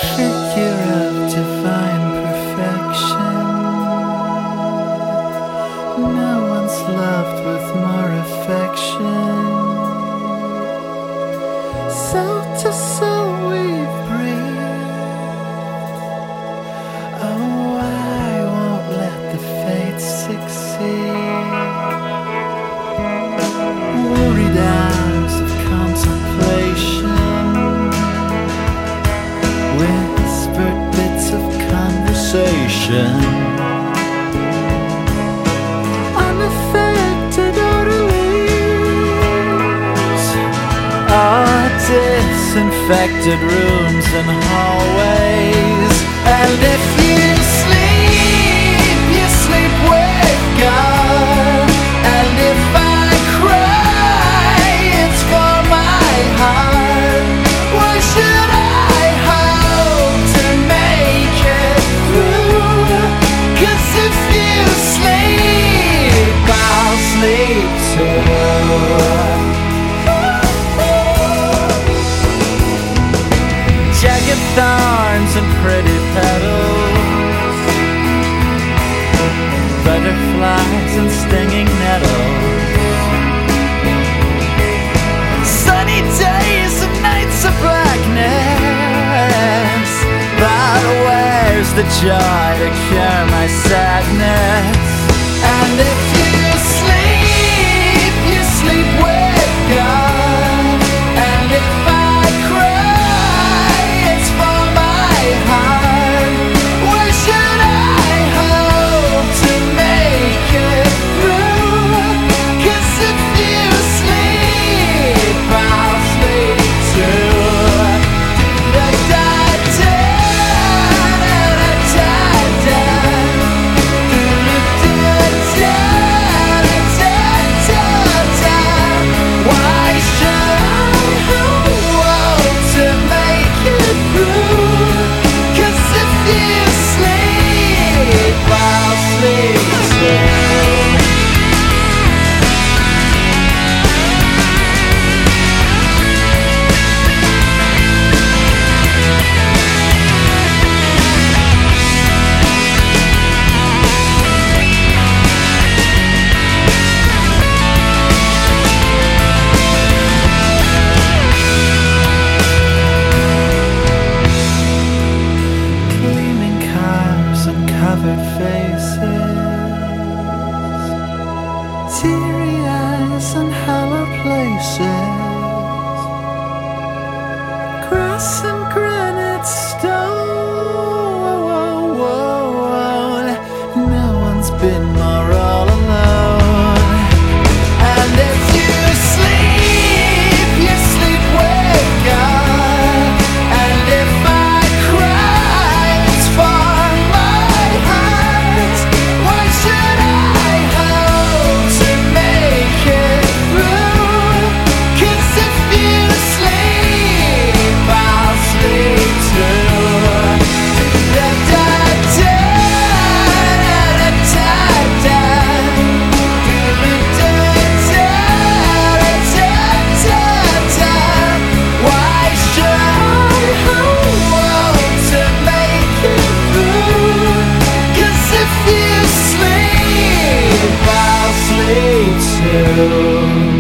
figure of divine perfection. No one's loved with more affection. Soul to soul we've breathed. Oh, I won't let the fates succeed. Worried hours of contemplation, whispered bits of conversation, unaffected orderlies, our disinfected rooms and hallways. And if you sleep with God. And if I cry, it's for my heart. Why should I hope to make it through? 'Cause if you sleep, I'll sleep too. Jagged thorns and pretty petals, butterflies and stinging nettles, sunny days and nights of blackness. But where's the joy to cure my sadness? And if you sleep with God. And if I cry, it's for my heart. Why should I hope to make it through? 'Cause if you sleep, I'll sleep too. Why should I hope to make it through? 'Cause if you sleep, I'll sleep too. Gleaming cars and covered faces, teary eyes and hollow places, grass and granite stone. No one's been more all alone. And if you sleep with God. And if I cry, it's for my heart. Why should I hope to make it through? 'Cause if you sleep, I'll sleep too. Why should I hope to make it through? 'Cause if you sleep, I'll sleep too.